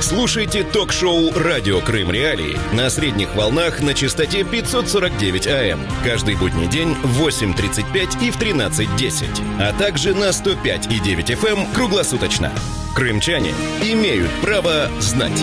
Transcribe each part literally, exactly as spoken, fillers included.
Слушайте ток-шоу «Радио Крым Реалии» на средних волнах на частоте пятьсот сорок девять АМ. Каждый будний день в восемь тридцать пять и в тринадцать десять. А также на сто пять и девять эф эм круглосуточно. Крымчане имеют право знать.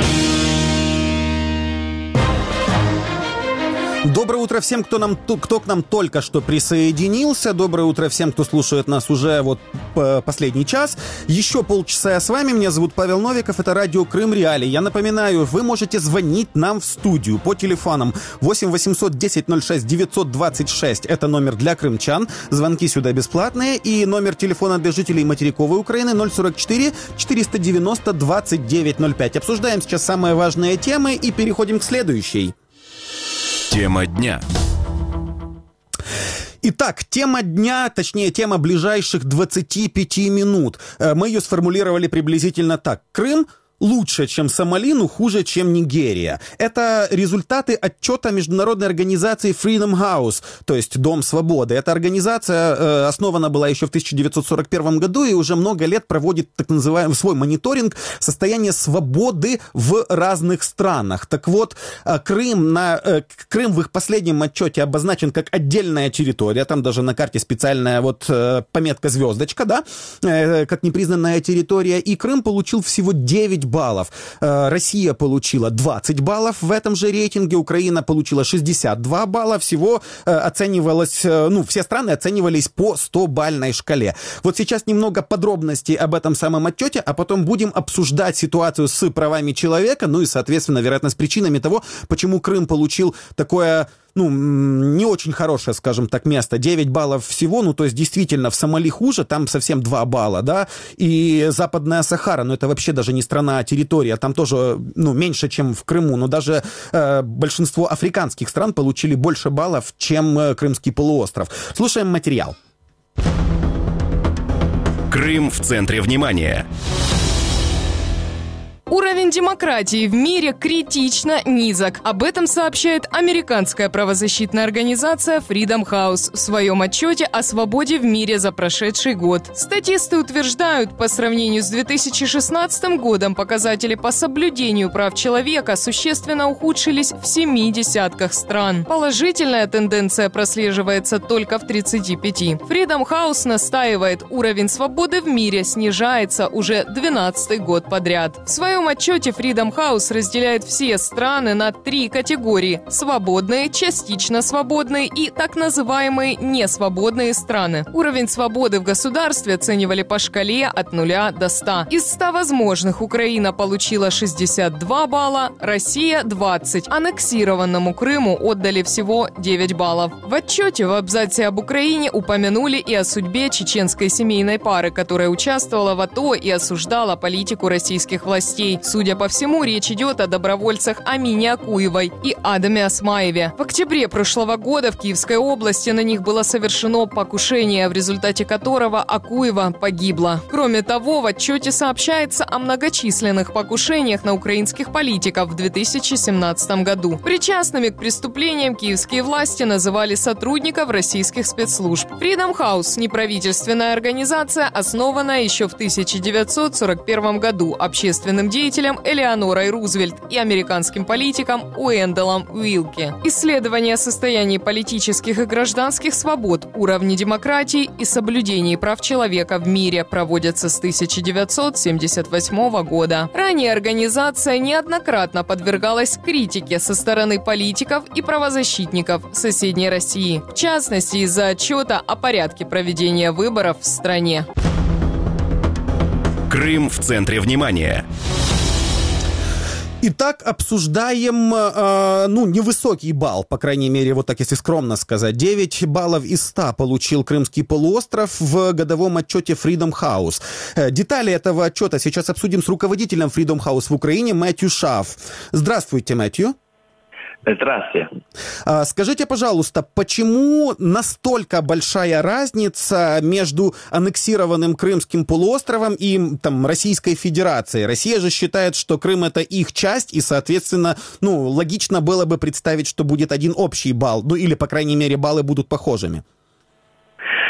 Доброе утро всем, кто, нам, кто к нам только что присоединился. Доброе утро всем, кто слушает нас уже вот последний час. Еще полчаса я с вами. Меня зовут Павел Новиков. Это радио Крым Реалии. Я напоминаю, вы можете звонить нам в студию по телефонам восемь восемьсот десять ноль шесть девятьсот двадцать шесть. Это номер для крымчан. Звонки сюда бесплатные. И номер телефона для жителей материковой Украины ноль сорок четыре четыреста девяносто двадцать девять ноль пять. Обсуждаем сейчас самые важные темы и переходим к следующей. Тема дня. Итак, тема дня, точнее, тема ближайших двадцати пяти минут. Мы ее сформулировали приблизительно так. Крым лучше, чем Сомали, но хуже, чем Нигерия. Это результаты отчета международной организации Freedom House, то есть Дом Свободы. Эта организация э, основана была еще в тысяча девятьсот сорок первом году и уже много лет проводит так называемый свой мониторинг состояния свободы в разных странах. Так вот, э, Крым, на, э, Крым в их последнем отчете обозначен как отдельная территория, там даже на карте специальная вот э, пометка звездочка, да, э, как непризнанная территория, и Крым получил всего девять баллов. Россия получила двадцать баллов в этом же рейтинге, Украина получила шестьдесят два балла. Всего оценивалось, ну, все страны оценивались по сто-бальной шкале. Вот сейчас немного подробностей об этом самом отчете, а потом будем обсуждать ситуацию с правами человека, ну и, соответственно, вероятно, с причинами того, почему Крым получил такое, ну, не очень хорошее, скажем так, место. девять баллов всего, ну, то есть, действительно, в Сомали хуже, там совсем два балла, да, и Западная Сахара, ну, это вообще даже не страна, а территория, там тоже, ну, меньше, чем в Крыму, но даже э, большинство африканских стран получили больше баллов, чем э, Крымский полуостров. Слушаем материал. Крым в центре внимания. Уровень демократии в мире критично низок. Об этом сообщает американская правозащитная организация Freedom House в своем отчете о свободе в мире за прошедший год. Статисты утверждают, по сравнению с две тысячи шестнадцатым годом показатели по соблюдению прав человека существенно ухудшились в семи десятках стран. Положительная тенденция прослеживается только в тридцати пяти. Freedom House настаивает, уровень свободы в мире снижается уже двенадцатый год подряд. В своем В своем отчете Freedom House разделяет все страны на три категории – свободные, частично свободные и так называемые несвободные страны. Уровень свободы в государстве оценивали по шкале от нуля до ста. Из ста возможных Украина получила шестьдесят два балла, Россия – двадцать. Аннексированному Крыму отдали всего девять баллов. В отчете в абзаце об Украине упомянули и о судьбе чеченской семейной пары, которая участвовала в АТО и осуждала политику российских властей. Судя по всему, речь идет о добровольцах Амине Акуевой и Адаме Осмаеве. В октябре прошлого года в Киевской области на них было совершено покушение, в результате которого Акуева погибла. Кроме того, в отчете сообщается о многочисленных покушениях на украинских политиков в две тысячи семнадцатом году. Причастными к преступлениям киевские власти называли сотрудников российских спецслужб. Freedom House – неправительственная организация, основанная еще в тысяча девятьсот сорок первом году общественным деятелем Элеонорой Рузвельт и американским политиком Уэндаллом Уилки. Исследования состояния политических и гражданских свобод, уровня демократии и соблюдения прав человека в мире проводятся с тысяча девятьсот семьдесят восьмого года. Ранее организация неоднократно подвергалась критике со стороны политиков и правозащитников соседней России, в частности из-за отчета о порядке проведения выборов в стране. Крым в центре внимания. Итак, обсуждаем, э, ну, невысокий балл, по крайней мере, вот так, если скромно сказать. девять баллов из ста получил Крымский полуостров в годовом отчете Freedom House. Э, детали этого отчета сейчас обсудим с руководителем Freedom House в Украине Мэтью Шаф. Здравствуйте, Мэтью. Здравствуйте. Скажите, пожалуйста, почему настолько большая разница между аннексированным Крымским полуостровом и там, Российской Федерацией? Россия же считает, что Крым — это их часть, и, соответственно, ну, логично было бы представить, что будет один общий балл, ну или, по крайней мере, баллы будут похожими.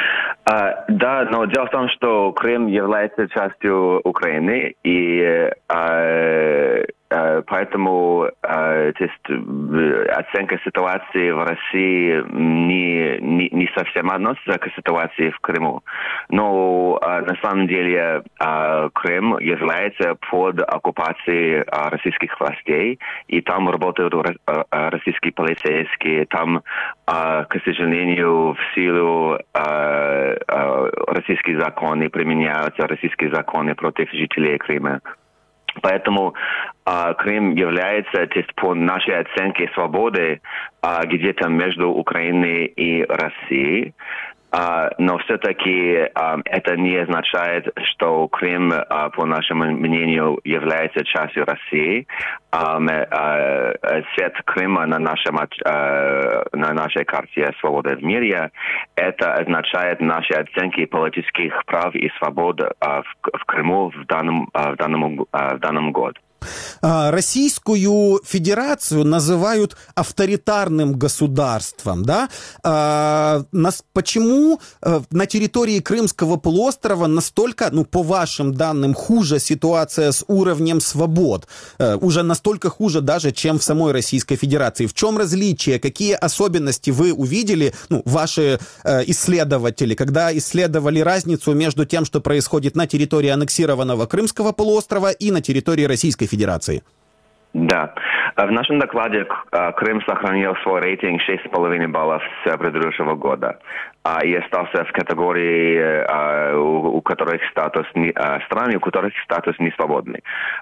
А, да, но дело в том, что Крым является частью Украины, и а, а, поэтому а, то есть, оценка ситуации в России не, не, не совсем относится к ситуации в Крыму. Но а, на самом деле а, Крым является под оккупацией а, российских властей, и там работают а, российские полицейские, там, а, к сожалению, в силу а, российские законы применяются, российские законы против жителей Крыма. Поэтому а, Крым является, то есть, по нашей оценке свободы, а, где-то между Украиной и Россией. А, но все-таки а, это не означает, что Крым, а, по нашему мнению, является частью России. А, а, цвет Крыма на, нашем, а, на нашей карте «Свобода в мире» это означает наши оценки политических прав и свобод а, в, в Крыму в данном, а, в данном, а, в данном году. Российскую Федерацию называют авторитарным государством, да? А, нас, почему а, на территории Крымского полуострова настолько, ну, по вашим данным, хуже ситуация с уровнем свобод? А, уже настолько хуже даже, чем в самой Российской Федерации. В чем различие? Какие особенности вы увидели, ну, ваши а, исследователи, когда исследовали разницу между тем, что происходит на территории аннексированного Крымского полуострова и на территории Российской Федерации? Да. В нашем докладе Крым сохранил свой рейтинг шесть с половиной баллов с предыдущего года и остался в категории, у которых статус не, стран, у которых статус не свободный.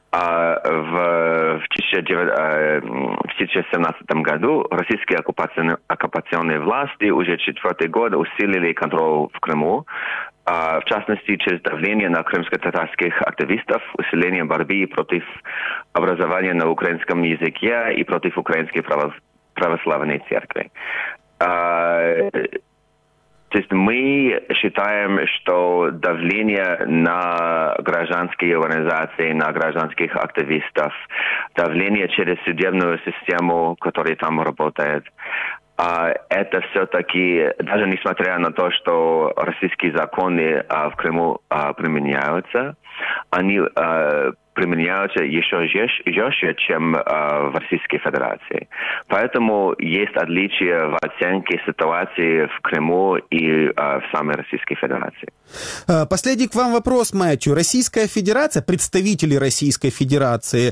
В две тысячи семнадцатом году российские оккупационные, оккупационные власти уже четвертый год усилили контроль в Крыму, в частности, через давление на крымско-татарских активистов, усиление борьбы против образования на украинском языке и против украинской православной церкви. То есть мы считаем, что давление на гражданские организации, на гражданских активистов, давление через судебную систему, которая там работает, это все-таки, даже несмотря на то, что российские законы в Крыму применяются, они применяются еще жестче, чем в Российской Федерации. Поэтому есть отличия в оценке ситуации в Крыму и в самой Российской Федерации. Последний к вам вопрос, Мэтью. Российская Федерация, представители Российской Федерации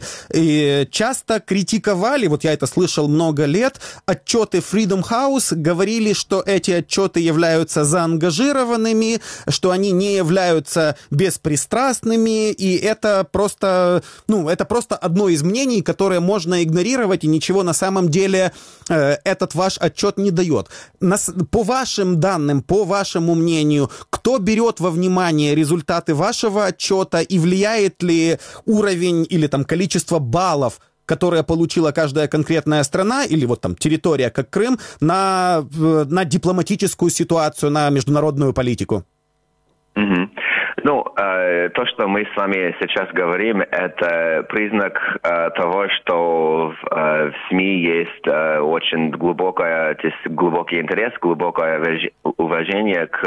часто критиковали, вот я это слышал много лет, отчеты Freedom House, говорили, что эти отчеты являются заангажированными, что они не являются беспристрастными, и это просто Ну, это просто одно из мнений, которое можно игнорировать, и ничего на самом деле э, этот ваш отчет не дает. Нас, по вашим данным, по вашему мнению, кто берет во внимание результаты вашего отчета и влияет ли уровень или там количество баллов, которое получила каждая конкретная страна или вот там территория, как Крым, на, на дипломатическую ситуацию, на международную политику? Mm-hmm. Ну, э, то, что мы с вами сейчас говорим, это признак э, того, что в, э, в СМИ есть э, очень глубокое, то есть глубокий интерес, глубокое уважение к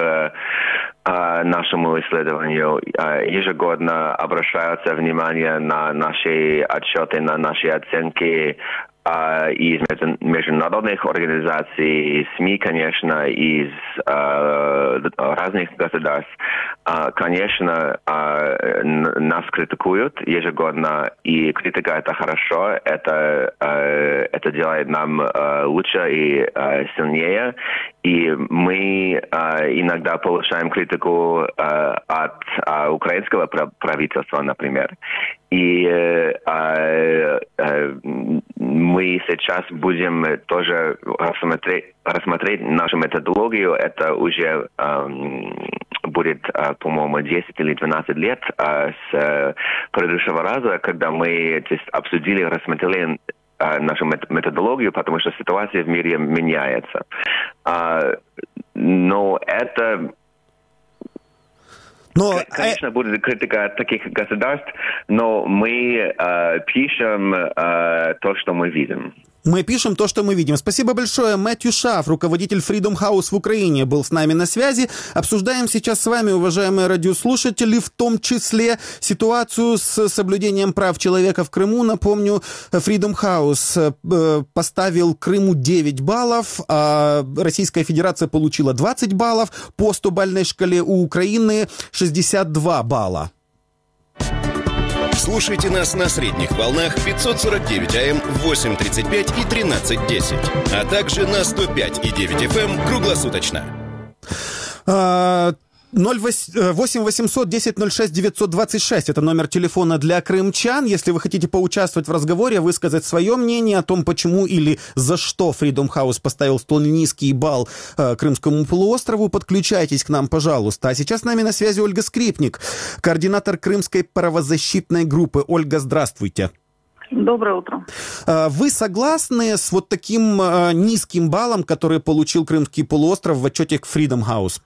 э, нашему исследованию. Э, ежегодно обращаются внимание на наши отчеты, на наши оценки из международных организаций, СМИ, конечно, из э, разных государств. Э, конечно, э, нас критикуют ежегодно, и критика – это хорошо, это, э, это делает нам э, лучше и э, сильнее. И мы э, иногда получаем критику э, от э, украинского правительства, например. И э, э, мы сейчас будем тоже рассмотреть, рассмотреть нашу методологию. Это уже э, будет, э, по-моему, десять или двенадцать лет э, с э, предыдущего раза, когда мы то есть, обсудили, рассмотрели э, нашу методологию, потому что ситуация в мире меняется. Э, но это... Но, конечно, будет критика таких государств, но мы э, пишем э, то, что мы видим. Мы пишем то, что мы видим. Спасибо большое. Мэтью Шаф, руководитель Freedom House в Украине, был с нами на связи. Обсуждаем сейчас с вами, уважаемые радиослушатели, в том числе ситуацию с соблюдением прав человека в Крыму. Напомню, Freedom House поставил Крыму девять баллов, а Российская Федерация получила двадцать баллов. По сто-бальной шкале у Украины шестьдесят два балла. Слушайте нас на средних волнах пятьсот сорок девять АМ в восемь тридцать пять и тринадцать десять, а также на сто пять и девять эф эм круглосуточно. восемь восемьсот десять ноль шесть девятьсот двадцать шесть. Это номер телефона для крымчан. Если вы хотите поучаствовать в разговоре, высказать свое мнение о том, почему или за что Freedom House поставил столь низкий балл э, Крымскому полуострову, подключайтесь к нам, пожалуйста. А сейчас с нами на связи Ольга Скрипник, координатор Крымской правозащитной группы. Ольга, здравствуйте. Доброе утро. Вы согласны с вот таким э, низким баллом, который получил Крымский полуостров в отчете Freedom House?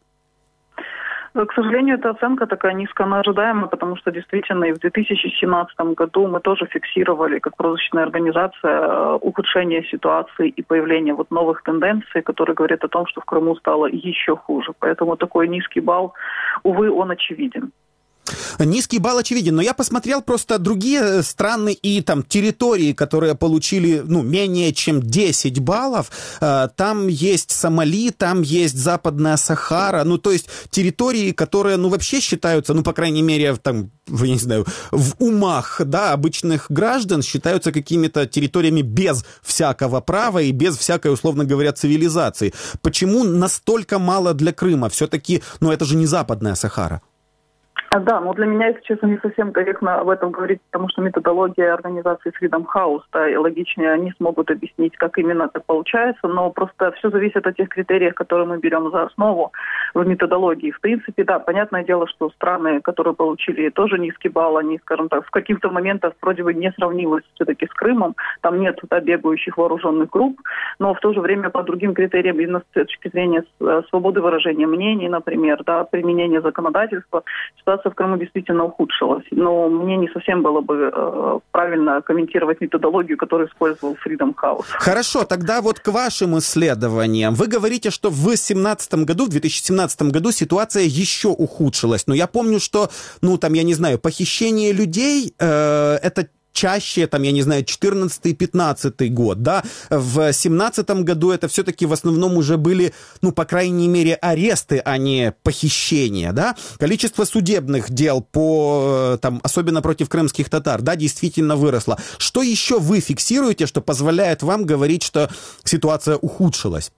К сожалению, эта оценка такая низкая, она ожидаема, потому что действительно и в две тысячи семнадцатом году мы тоже фиксировали, как правозащитная организация, ухудшение ситуации и появление вот новых тенденций, которые говорят о том, что в Крыму стало еще хуже. Поэтому такой низкий балл, увы, он очевиден. Низкий балл очевиден, но я посмотрел просто другие страны и там территории, которые получили, ну, менее чем десять баллов. Там есть Сомали, там есть Западная Сахара, ну, то есть территории, которые, ну, вообще считаются, ну, по крайней мере, там, я не знаю, в умах, да, обычных граждан считаются какими-то территориями без всякого права и без всякой, условно говоря, цивилизации. Почему настолько мало для Крыма? Все-таки, ну, это же не Западная Сахара. Да, но для меня, если честно, не совсем корректно об этом говорить, потому что методология организации Freedom House, да, и логичнее они смогут объяснить, как именно так получается, но просто все зависит от тех критериев, которые мы берем за основу в методологии. В принципе, да, понятное дело, что страны, которые получили тоже низкий балл, они, скажем так, в каких-то моментах вроде бы не сравнилось все-таки с Крымом, там нет да, бегающих вооруженных групп, но в то же время по другим критериям, именно с точки зрения свободы выражения мнений, например, да, применения законодательства, ситуация в Крыму действительно ухудшилась. Но мне не совсем было бы э, правильно комментировать методологию, которую использовал Freedom House. Хорошо, тогда вот к вашим исследованиям. Вы говорите, что в две тысячи семнадцатом году, в две тысячи семнадцатом году ситуация еще ухудшилась. Но я помню, что, ну, там, я не знаю, похищение людей, э, это чаще, там, я не знаю, четырнадцатый-пятнадцатый год, да, в семнадцатом году это все-таки в основном уже были, ну, по крайней мере, аресты, а не похищения, да, количество судебных дел по, там, особенно против крымских татар, да, действительно выросло. Что еще вы фиксируете, что позволяет вам говорить, что ситуация ухудшилась?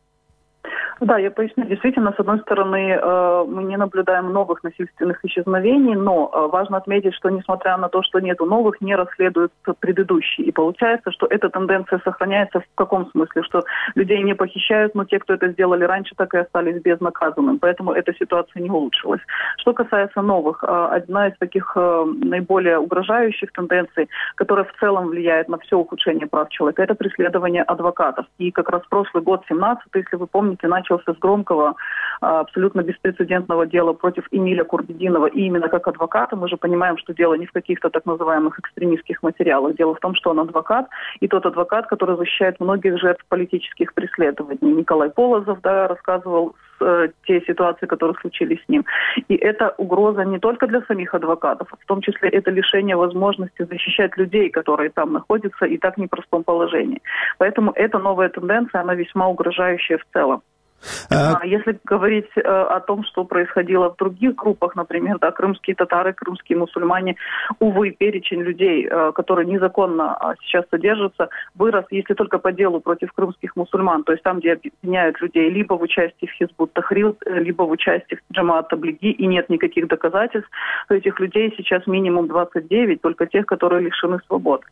Да, я поясню. Действительно, с одной стороны, мы не наблюдаем новых насильственных исчезновений, но важно отметить, что несмотря на то, что нету новых, не расследуются предыдущие. И получается, что эта тенденция сохраняется в каком смысле? Что людей не похищают, но те, кто это сделали раньше, так и остались безнаказанными. Поэтому эта ситуация не улучшилась. Что касается новых, одна из таких наиболее угрожающих тенденций, которая в целом влияет на все ухудшение прав человека, это преследование адвокатов. И как раз прошлый год, семнадцатый, если вы помните, начал с громкого, абсолютно беспрецедентного дела против Эмиля Курбединова. И именно как адвоката мы же понимаем, что дело не в каких-то так называемых экстремистских материалах. Дело в том, что он адвокат, и тот адвокат, который защищает многих жертв политических преследований. Николай Полозов, да, рассказывал э, те ситуации, которые случились с ним. И это угроза не только для самих адвокатов, в том числе это лишение возможности защищать людей, которые там находятся и так в непростом положении. Поэтому эта новая тенденция, она весьма угрожающая в целом. А... Если говорить э, о том, что происходило в других группах, например, да, крымские татары, крымские мусульмане, увы, перечень людей, э, которые незаконно э, сейчас содержатся, вырос, если только по делу против крымских мусульман, то есть там, где обвиняют людей либо в участии в Хизбут Тахрир, либо в участии в Джамаат Таблиги, и нет никаких доказательств, то этих людей сейчас минимум двадцать девять, только тех, которые лишены свободы.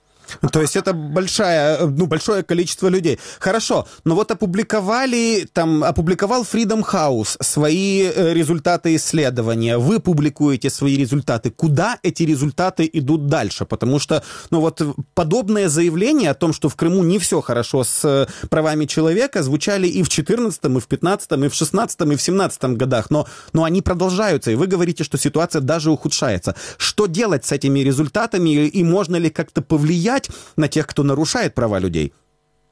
То есть это большая, ну, большое количество людей. Хорошо, но вот опубликовали, там, опубликовал Freedom House свои результаты исследования, вы публикуете свои результаты. Куда эти результаты идут дальше? Потому что, ну, вот подобные заявления о том, что в Крыму не все хорошо с правами человека, звучали и в четырнадцатом, и в пятнадцатом, и в шестнадцатом, и в семнадцатом годах, но, но они продолжаются, и вы говорите, что ситуация даже ухудшается. Что делать с этими результатами, и можно ли как-то повлиять на тех, кто нарушает права людей?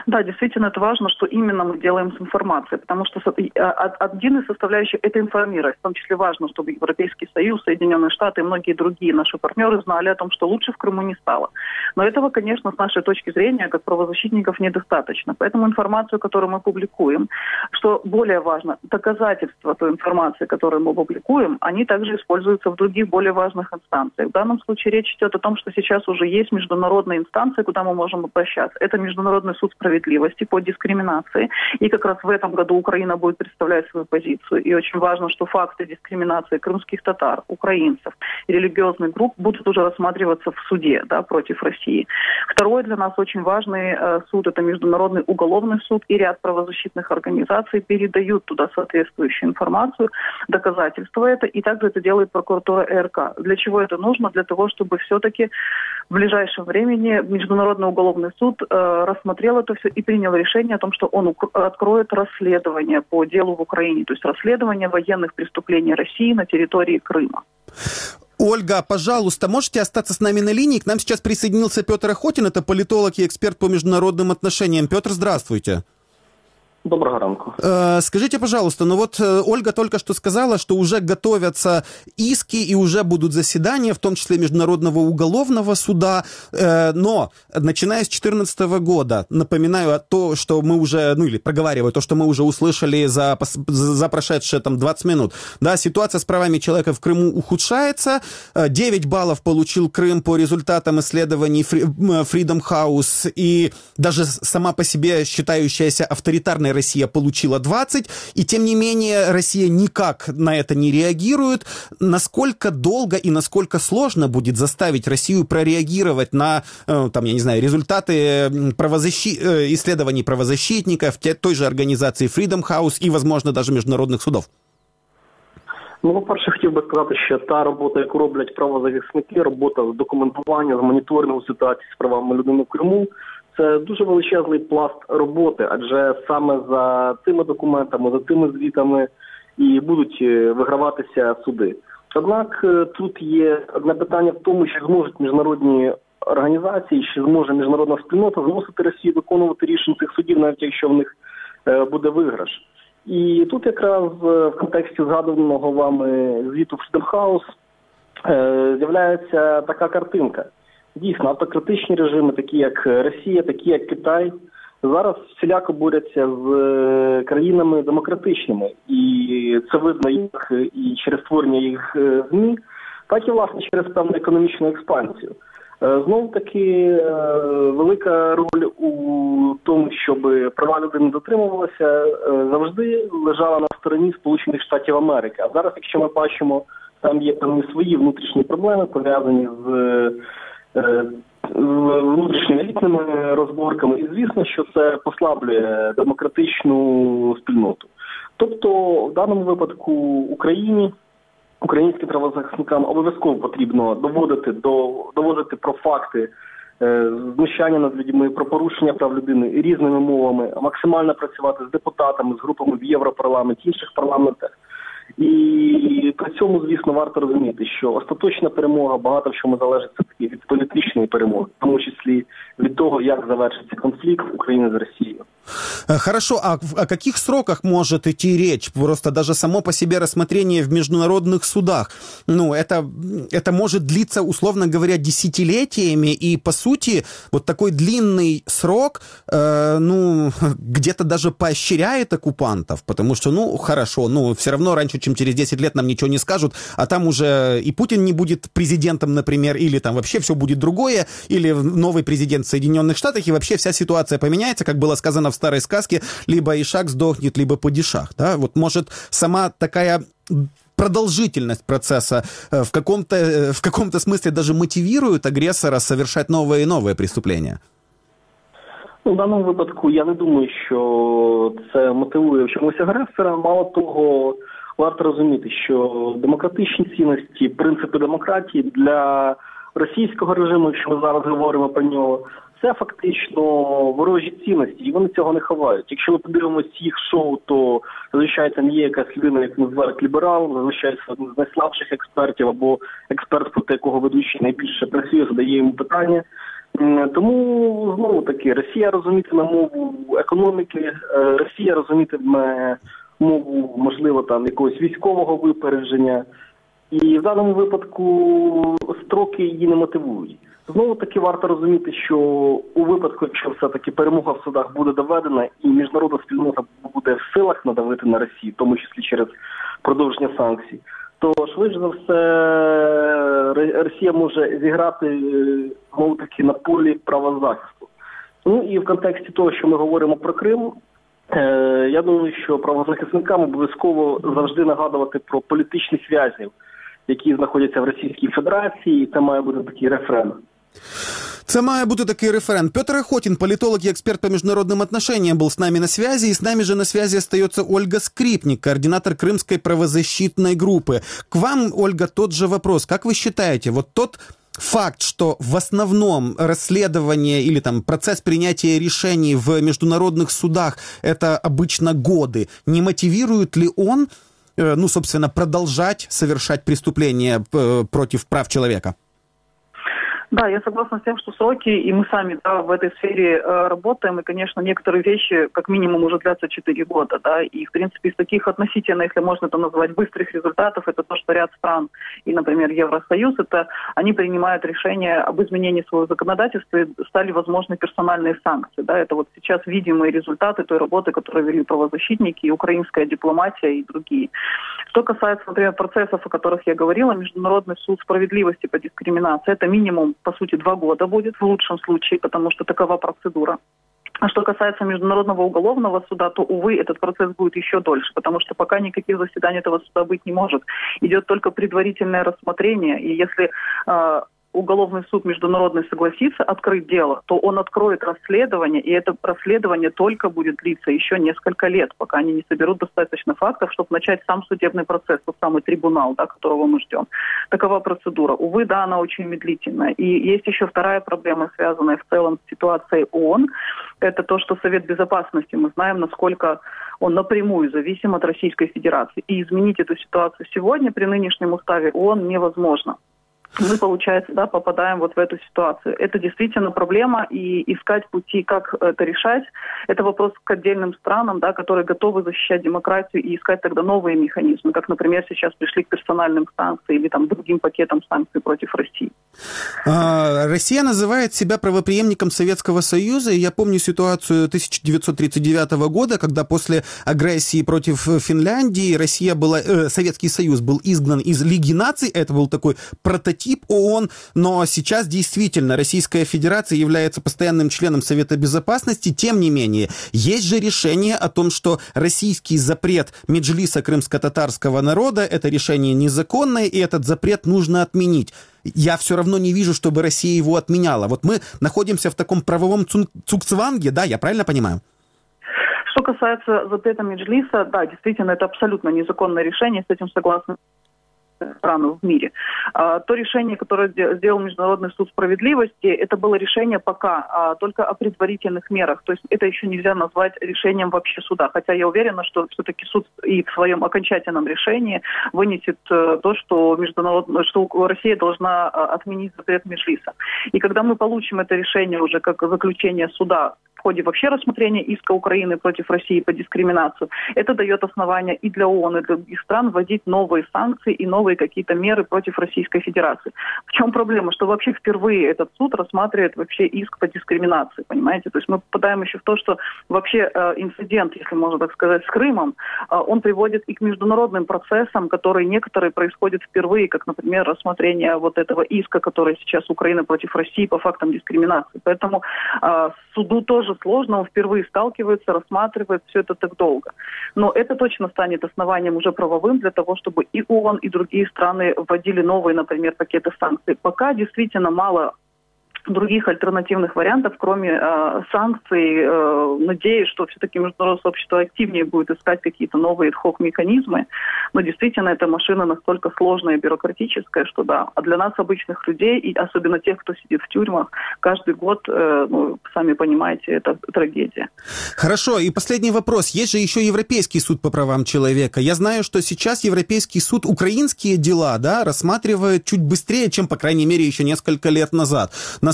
Да, действительно, это важно, что именно мы делаем с информацией, потому что один из составляющих – это информировать. В том числе важно, чтобы Европейский Союз, Соединенные Штаты и многие другие наши партнеры знали о том, что лучше в Крыму не стало. Но этого, конечно, с нашей точки зрения, как правозащитников, недостаточно. Поэтому информацию, которую мы публикуем, что более важно, доказательства той информации, которую мы публикуем, они также используются в других более важных инстанциях. В данном случае речь идет о том, что сейчас уже есть международные инстанции, куда мы можем обращаться. Это Международный суд справедливости по дискриминации. И как раз в этом году Украина будет представлять свою позицию. И очень важно, что факты дискриминации крымских татар, украинцев и религиозных групп будут уже рассматриваться в суде, да, против России. Второй для нас очень важный э, суд – это Международный уголовный суд, и ряд правозащитных организаций передают туда соответствующую информацию, доказательства это, и также это делает прокуратура ЭРК. Для чего это нужно? Для того, чтобы все-таки в ближайшем времени Международный уголовный суд э, рассмотрел это все и принял решение о том, что он ук- откроет расследование по делу в Украине, то есть расследование военных преступлений России на территории Крыма. Ольга, пожалуйста, можете остаться с нами на линии? К нам сейчас присоединился Петр Охотин, это политолог и эксперт по международным отношениям. Петр, здравствуйте. Доброго ранку. Э, скажите, пожалуйста, ну вот э, Ольга только что сказала, что уже готовятся иски и уже будут заседания, в том числе Международного уголовного суда, э, но начиная с две тысячи четырнадцатого года, напоминаю то, что мы уже, ну или проговариваю то, что мы уже услышали за, за прошедшие там двадцать минут, да, ситуация с правами человека в Крыму ухудшается, девять баллов получил Крым по результатам исследований Freedom House, и даже сама по себе считающаяся авторитарной Россия получила двадцать, и тем не менее Россия никак на это не реагирует. Насколько долго и насколько сложно будет заставить Россию прореагировать на, там, я не знаю, результаты правозащи... исследований правозащитников, той же организации Freedom House і, возможно, даже міжнародних судов? Ну, по-перше, хотів би сказати, що та робота, яку роблять правозахисники, робота з документування, з моніторингу ситуації з правами людини в Криму, це дуже величезний пласт роботи, адже саме за цими документами, за цими звітами і будуть виграватися суди. Однак тут є одне питання в тому, чи зможуть міжнародні організації, чи зможе міжнародна спільнота змусити Росію виконувати рішення цих судів, навіть якщо в них буде виграш. І тут якраз в контексті згаданого вами звіту Freedom House з'являється така картинка. Дійсно, автократичні режими, такі як Росія, такі як Китай, зараз всіляко борються з країнами демократичними. І це видно їх і через створення їх ЗМІ, так і, власне, через певну економічну експансію. Знову-таки, велика роль у тому, щоб права людини дотримувалися, завжди лежала на стороні Сполучених Штатів Америки. А зараз, якщо ми бачимо, там є певні свої внутрішні проблеми, пов'язані з внутрішньоелітними розборками, і звісно, що це послаблює демократичну спільноту. Тобто, в даному випадку Україні, українським правозахисникам обов'язково потрібно доводити, до, доводити про факти е, знущання над людьми, про порушення прав людини різними мовами, максимально працювати з депутатами, з групами в Європарламенті, інших парламентах. І при цьому, звісно, варто розуміти, що остаточна перемога багато в чому залежить все-таки від політичної перемоги, в тому числі від того, як завершиться конфлікт України з Росією. Хорошо, а о каких сроках может идти речь? Просто даже само по себе рассмотрение в международных судах, ну, это, это может длиться, условно говоря, десятилетиями, и, по сути, вот такой длинный срок, э, ну, где-то даже поощряет оккупантов, потому что, ну, хорошо, ну, все равно раньше, чем через десять лет нам ничего не скажут, а там уже и Путин не будет президентом, например, или там вообще все будет другое, или новый президент в Соединенных Штатах, и вообще вся ситуация поменяется, как было сказано в старой сказке, либо Ишак сдохнет, либо падишах, да, вот может сама такая продолжительность процесса в каком-то, в каком-то смысле даже мотивирует агрессора совершать новые и новые преступления? Ну, в даному випадку я не думаю, що це мотивує в чомусь агресора. Мало того, варто розуміти, що демократичні цінності, принципи демократії для російського режиму, якщо ми зараз говоримо про нього, це фактично ворожі цінності, і вони цього не ховають. Якщо ми подивимося їх шоу, то зазвичай там є якась людина, як називають ліберал, зазвичай це один з найслабших експертів, або експерт, проти якого ведучий найбільше працює, задає йому питання. Тому, знову таки, Росія розумітиме мову економіки, Росія розумітиме мову, можливо, там якогось військового випередження. І в даному випадку строки її не мотивують. Знову таки варто розуміти, що у випадку, якщо все-таки перемога в судах буде доведена і міжнародна спільнота буде в силах надавити на Росію, в тому числі через продовження санкцій, то швидше за все Росія може зіграти, мов таки, на полі правозахисту. Ну і в контексті того, що ми говоримо про Крим, я думаю, що правозахисникам обов'язково завжди нагадувати про політичних в'язнів, які знаходяться в Російській Федерації, і це має бути такий рефрен. Це має бути такий референ. Петр Охотин, политолог и эксперт по международным отношениям, был с нами на связи. И с нами же на связи остается Ольга Скрипник, координатор Крымской правозащитной группы. К вам, Ольга, тот же вопрос. Как вы считаете, вот тот факт, что в основном расследование или там процесс принятия решений в международных судах это обычно годы, не мотивирует ли он, ну, собственно, продолжать совершать преступления против прав человека? Да, я согласна с тем, что сроки, и мы сами, да, в этой сфере э, работаем, и, конечно, некоторые вещи как минимум уже длятся четыре года, да, и, в принципе, из таких относительно, если можно это назвать, быстрых результатов, это то, что ряд стран, и, например, Евросоюз, это они принимают решение об изменении своего законодательства, и стали возможны персональные санкции, да, это вот сейчас видимые результаты той работы, которую вели правозащитники, и украинская дипломатия, и другие. Что касается, например, процессов, о которых я говорила, Международный суд справедливости по дискриминации, это минимум, по сути, два года будет в лучшем случае, потому что такова процедура. А что касается Международного уголовного суда, то, увы, этот процесс будет еще дольше, потому что пока никаких заседаний этого суда быть не может. Идет только предварительное рассмотрение, и если э, уголовный суд международный согласится открыть дело, то он откроет расследование, и это расследование только будет длиться еще несколько лет, пока они не соберут достаточно фактов, чтобы начать сам судебный процесс, тот самый трибунал, да, которого мы ждем. Такова процедура. Увы, да, она очень медлительная. И есть еще вторая проблема, связанная в целом с ситуацией ООН. Это то, что Совет Безопасности, мы знаем, насколько он напрямую зависим от Российской Федерации. И изменить эту ситуацию сегодня при нынешнем уставе ООН невозможно. Мы, получается, да, попадаем вот в эту ситуацию. Это действительно проблема, и искать пути, как это решать, это вопрос к отдельным странам, да, которые готовы защищать демократию и искать тогда новые механизмы, как, например, сейчас пришли к персональным санкциям или там другим пакетам санкций против России. А, Россия называет себя правопреемником Советского Союза, и я помню ситуацию тысяча девятьсот тридцать девятого года, когда после агрессии против Финляндии Россия была, э, Советский Союз был изгнан из Лиги наций, это был такой прототип ООН, но сейчас действительно Российская Федерация является постоянным членом Совета Безопасности. Тем не менее, есть же решение о том, что российский запрет Меджлиса крымско-татарского народа — это решение незаконное, и этот запрет нужно отменить. Я все равно не вижу, чтобы Россия его отменяла. Вот мы находимся в таком правовом цугцванге, да, я правильно понимаю? Что касается запрета Меджлиса, да, действительно, это абсолютно незаконное решение, с этим согласны страны в мире. А, то решение, которое сделал Международный суд справедливости, это было решение пока а, только о предварительных мерах. То есть это еще нельзя назвать решением вообще суда. Хотя я уверена, что все-таки суд и в своем окончательном решении вынесет а, то, что, международно, что Россия должна а, отменить запрет Меджлиса. И когда мы получим это решение уже как заключение суда в ходе вообще рассмотрения иска Украины против России по дискриминации, это дает основания и для ООН, и для других стран вводить новые санкции и новые какие-то меры против Российской Федерации. В чем проблема? Что вообще впервые этот суд рассматривает вообще иск по дискриминации, понимаете? То есть мы попадаем еще в то, что вообще э, инцидент, если можно так сказать, с Крымом, э, он приводит и к международным процессам, которые некоторые происходят впервые, как, например, рассмотрение вот этого иска, который сейчас Украина против России по фактам дискриминации. Поэтому э, суду тоже сложно, он впервые сталкивается, рассматривает все это так долго. Но это точно станет основанием уже правовым для того, чтобы и ООН, и другие страны вводили новые, например, пакеты санкций. Пока действительно мало других альтернативных вариантов, кроме э, санкций. Э, надеюсь, что все-таки международное сообщество активнее будет искать какие-то новые ad-hoc-механизмы. Но действительно, эта машина настолько сложная и бюрократическая, что да. А для нас, обычных людей, и особенно тех, кто сидит в тюрьмах, каждый год, э, ну, сами понимаете, это трагедия. Хорошо. И последний вопрос. Есть же еще Европейский суд по правам человека. Я знаю, что сейчас Европейский суд украинские дела, да, рассматривает чуть быстрее, чем, по крайней мере, еще несколько лет назад.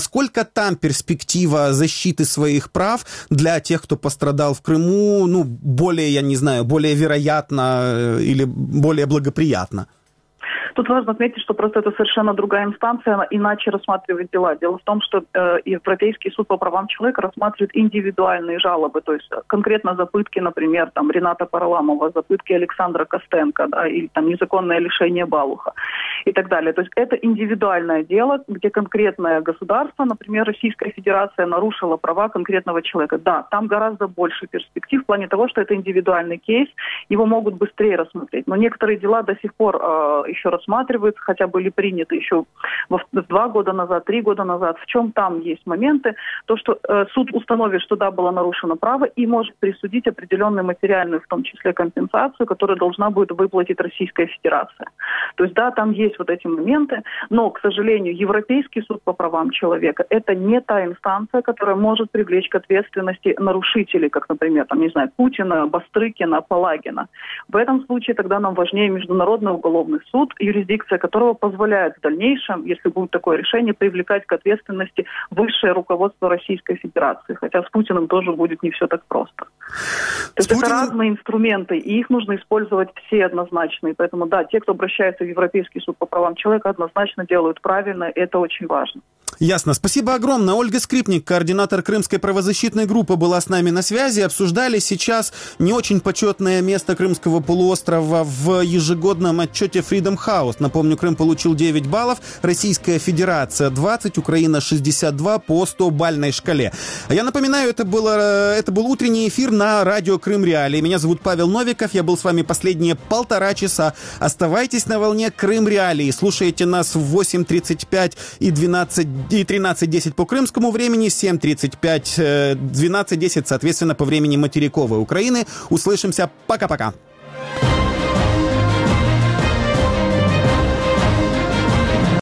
насколько там перспектива защиты своих прав для тех, кто пострадал в Крыму, ну, более, я не знаю, более вероятно или более благоприятно? Тут важно отметить, что просто это совершенно другая инстанция, она иначе рассматривает дела. Дело в том, что э, Европейский суд по правам человека рассматривает индивидуальные жалобы, то есть конкретно запытки, например, там, Рената Параламова, запытки Александра Костенко, да, или там незаконное лишение Балуха и так далее. То есть это индивидуальное дело, где конкретное государство, например, Российская Федерация, нарушила права конкретного человека. Да, там гораздо больше перспектив в плане того, что это индивидуальный кейс, его могут быстрее рассмотреть. Но некоторые дела до сих пор э, еще рассматриваются, хотя были приняты еще в два года назад, три года назад. В чем там есть моменты? То, что э, суд установит, что да, было нарушено право и может присудить определенную материальную, в том числе компенсацию, которую должна будет выплатить Российская Федерация. То есть да, там есть вот эти моменты, но, к сожалению, Европейский суд по правам человека – это не та инстанция, которая может привлечь к ответственности нарушителей, как, например, там, не знаю, Путина, Бастрыкина, Палагина. В этом случае тогда нам важнее Международный уголовный суд, юрисдикция которого позволяет в дальнейшем, если будет такое решение, привлекать к ответственности высшее руководство Российской Федерации. Хотя с Путиным тоже будет не все так просто. То есть Путин... это разные инструменты, и их нужно использовать все однозначно. И поэтому, да, те, кто обращается в Европейский суд по правам человека, однозначно делают правильно, и это очень важно. Ясно. Спасибо огромное. Ольга Скрипник, координатор Крымской правозащитной группы, была с нами на связи. Обсуждали сейчас не очень почетное место Крымского полуострова в ежегодном отчете Freedom House. Напомню, Крым получил девять баллов, Российская Федерация двадцать, Украина шестьдесят два по сто-бальной шкале. Я напоминаю, это, было, это был утренний эфир на радио Крым Реалии. Меня зовут Павел Новиков, я был с вами последние полтора часа. Оставайтесь на волне Крым Реалии. Слушайте нас в восемь тридцать пять и двенадцать и тринадцать десять по крымскому времени, семь тридцать пять, двенадцать десять, соответственно, по времени материковой Украины. Услышимся. Пока-пока.